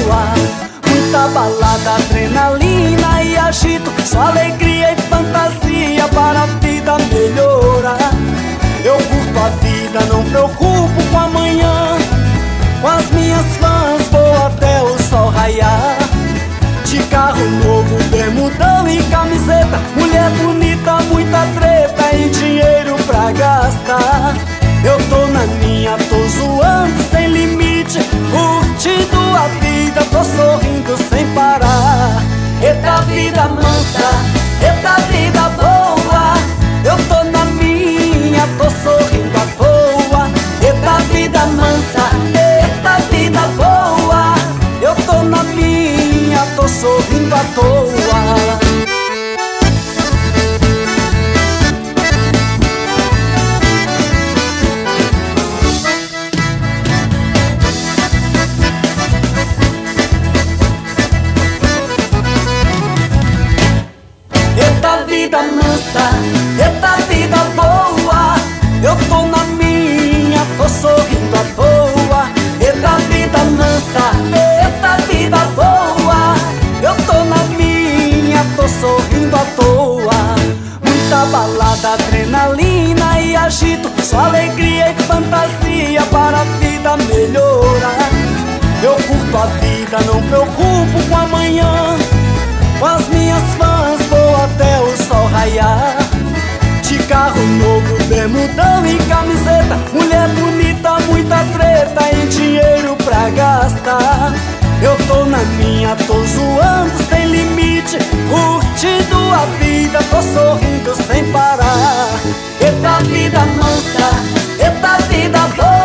boa. Muita balada, adrenalina e agito, só alegria e fantasia para a vida melhorar. Eu curto a vida, não preocupo com amanhã. Com as minhas fãs vou até o sol raiar. De carro novo, bermudão e camiseta, mulher bonita, muita treta e dinheiro pra gastar. Eu tô na minha, tô zoando sem limite, curtindo a vida, tô sorrindo sem parar. Eita vida mansa, eita vida boa, eu tô na minha, tô sorrindo à toa. Eita vida mansa, eita vida boa, eu tô na minha, tô sorrindo à toa. Eita vida mansa, eita vida boa, eu tô na minha, tô sorrindo à toa. Eita vida mansa, eita vida boa, eu tô na minha, tô sorrindo à toa. Muita balada, adrenalina e agito, só alegria e fantasia para a vida melhorar. Eu curto a vida, não preocupo com amanhã. Com as minhas fãs vou até o sol raiar. De carro novo, bermudão e camiseta, mulher bonita, muita treta e dinheiro pra gastar. Eu tô na minha, tô zoando sem limite, curtindo a vida, tô sorrindo sem parar. Eita vida mansa, eita vida boa,